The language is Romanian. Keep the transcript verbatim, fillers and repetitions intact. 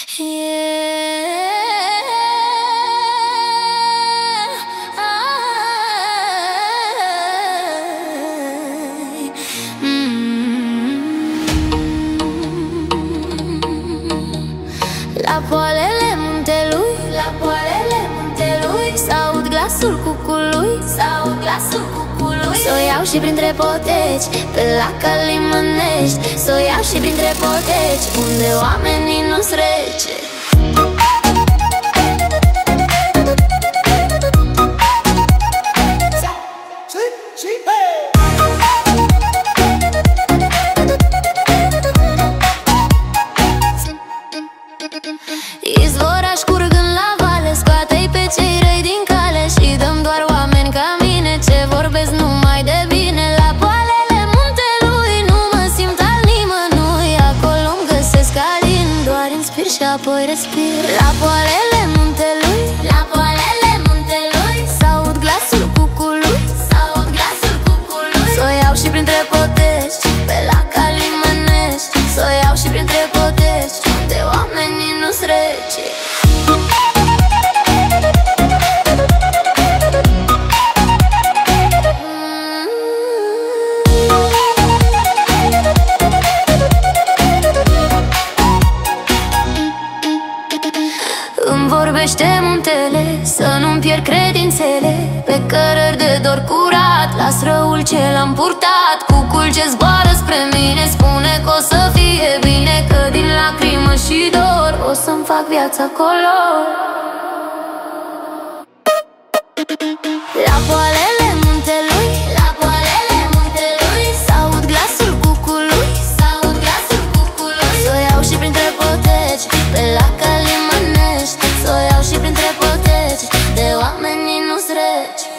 La poalele muntelui, la poalele muntelui, s-aud glasul cucului, s-aud glasul cucului. S-o iau și printre poteci, pe la Călimănești, s-o iau și printre poteci, unde oamenii nu-s rece. Izvoraș curgând la vale, scoate-i pe cei răi din cale și dăm doar oameni ca mine ce vorbesc numai de bine. La poalele muntelui nu mă simt al nimănui, acolo-mi găsesc alin, doar inspir și apoi respir. La poalele muntelui, la poalele muntelui, s-aud glasul cucului, s-aud glasul cucului. S-o iau și printre poteci, pe la Călimănești, s-o iau și printre poteci, unde oamenii nu-s rece. Îmi vorbește muntele, să nu-mi pierd credințele, pe cărări de dor curat, las răul ce l-am purtat. Cucul ce zboară spre mine spune că o să fie bine, că din lacrimă și dor o să-mi fac viața color. La poalele muntelui, la poalele muntelui, s-aud glasul cucului, s-aud glasul cucului. S-o iau și printre poteci, pe la Călimănești, s-o iau și printre poteci, de oamenii nu-s reci.